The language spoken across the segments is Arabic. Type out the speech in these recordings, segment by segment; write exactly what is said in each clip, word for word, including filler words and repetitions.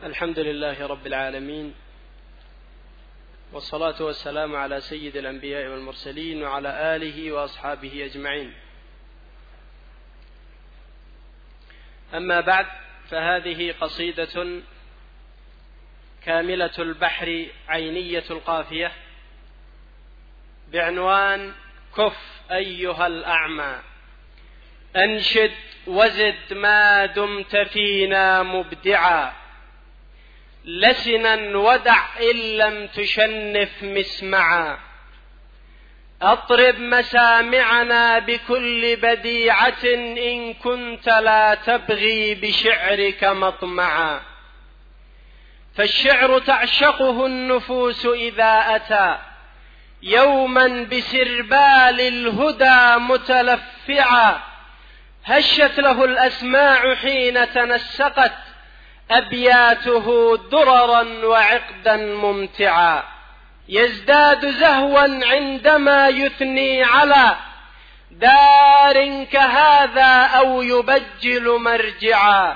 الحمد لله رب العالمين، والصلاة والسلام على سيد الأنبياء والمرسلين وعلى آله وأصحابه أجمعين. أما بعد، فهذه قصيدة كاملة البحر عينية القافية بعنوان كف أيها الأعمى. أنشد وزد ما دمت فينا مبدعا، لسنا ودع إن لم تشنف مسمعا. أطرب مسامعنا بكل بديعة إن كنت لا تبغي بشعرك مطمعا. فالشعر تعشقه النفوس إذا أتى يوما بسربال الهدى متلفعا. هشت له الأسماع حين تنسقت أبياته دررا وعقدا ممتعا. يزداد زهوا عندما يثني على دار كهذا أو يبجل مرجعا.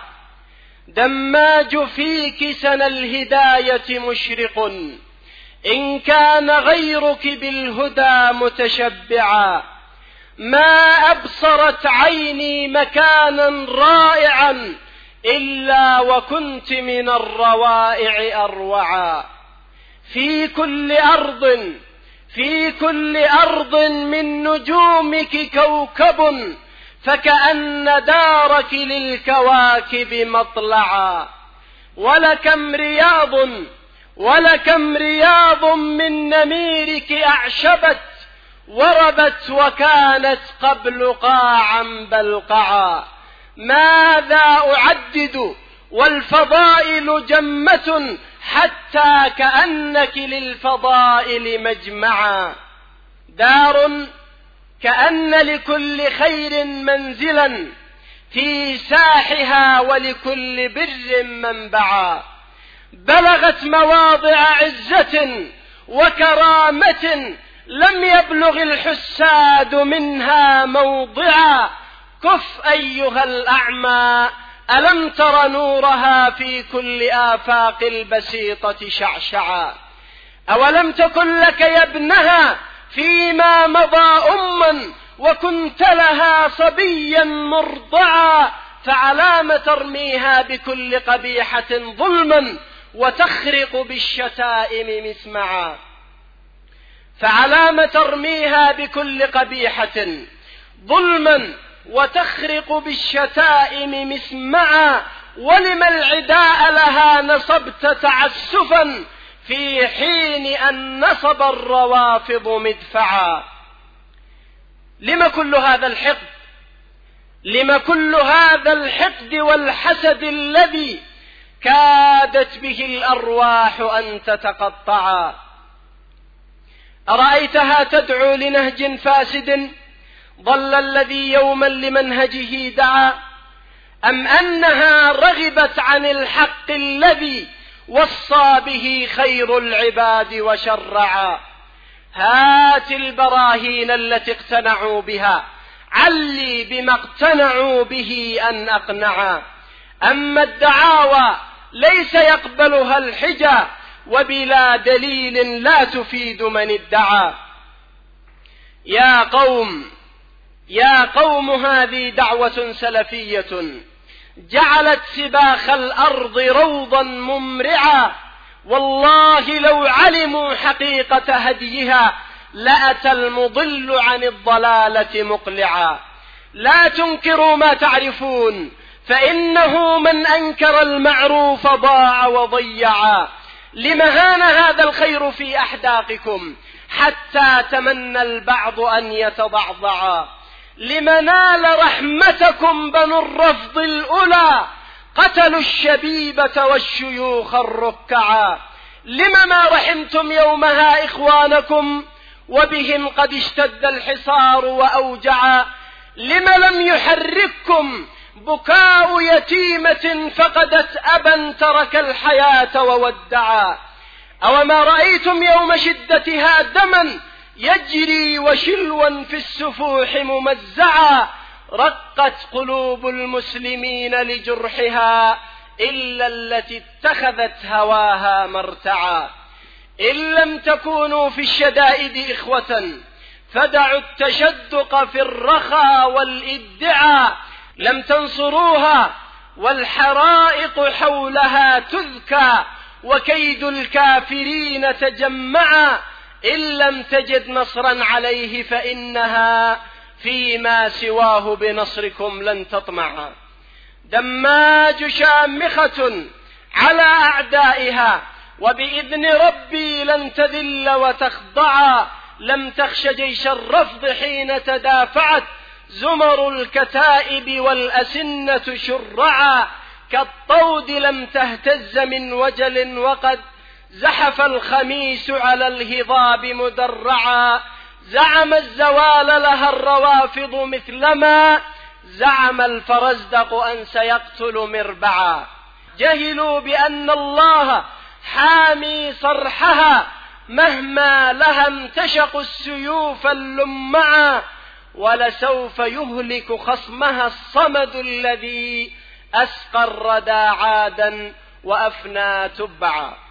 دماج فيك سنى الهداية مشرق إن كان غيرك بالهدى متشبعا. ما أبصرت عيني مكانا رائعا إلا وكنت من الروائع أروعا. في كل أرض في كل أرض من نجومك كوكب فكأن دارك للكواكب مطلعا. ولكم رياض ولكم رياض من نميرك أعشبت وربت وكانت قبل قاعا بلقعا. ماذا أعدد والفضائل جمة حتى كأنك للفضائل مجمعا. دار كأن لكل خير منزلا في ساحها ولكل بر منبعا. بلغت مواضع عزة وكرامة لم يبلغ الحساد منها موضعا. كف أيها الأعمى ألم تر نورها في كل آفاق البسيطة شعشعا. أولم تكن لك يا ابنها فيما مضى أما وكنت لها صبيا مرضعا. فعلام ترميها بكل قبيحة ظلما وتخرق بالشتائم مسمعا. فعلام ترميها بكل قبيحة ظلما وتخرق بالشتائم مسمعا. ولما العداء لها نصبت تعسفا في حين أن نصب الروافض مدفعا. لما كل هذا الحقد لما كل هذا الحقد والحسد الذي كادت به الأرواح أن تتقطعا. أرأيتها تدعو لنهج فاسد ضل الذي يوما لمنهجه دعا، أم أنها رغبت عن الحق الذي وصى به خير العباد وشرعا. هات البراهين التي اقتنعوا بها علي بما اقتنعوا به أن أقنعا. أما الدعاوى ليس يقبلها الحجى وبلا دليل لا تفيد من ادعى. يا قوم يا قوم هذه دعوة سلفية جعلت سباخ الأرض روضا ممرعا. والله لو علموا حقيقة هديها لأتى المضل عن الضلالة مقلعا. لا تنكروا ما تعرفون فإنه من أنكر المعروف ضاع وضيعا. لمهان هذا الخير في أحداقكم حتى تمنى البعض أن يتضعضعا. لمنال رحمتكم بنو الرفض الأولى قتلوا الشبيبة والشيوخ الركعا. لم ما رحمتم يومها إخوانكم وبهم قد اشتد الحصار وأوجعا. لم لم يحرككم بكاء يتيمة فقدت أبا ترك الحياة وودعا. أوما رأيتم يوم شدتها دما يجري وشلوا في السفوح ممزعا. رقت قلوب المسلمين لجرحها إلا التي اتخذت هواها مرتعا. إن لم تكونوا في الشدائد إخوة فدعوا التشدق في الرخاء والإدعاء. لم تنصروها والحرائق حولها تذكى، وكيد الكافرين تجمعا. إن لم تجد نصرا عليه فإنها فيما سواه بنصركم لن تطمعا. دماج شامخة على أعدائها، وبإذن ربي لن تذل وتخضعا. لم تخش جيش الرفض حين تدافعت، زمر الكتائب والأسنة شرعا. كالطود لم تهتز من وجل، وقد زحف الخميس على الهضاب مدرعا. زعم الزوال لها الروافض مثلما زعم الفرزدق أن سيقتل مربعا. جهلوا بأن الله حامي صرحها، مهما لها امتشقوا السيوف اللمعا. ولسوف يهلك خصمها الصمد الذي أسقى الردى عادا وأفنى تبعا.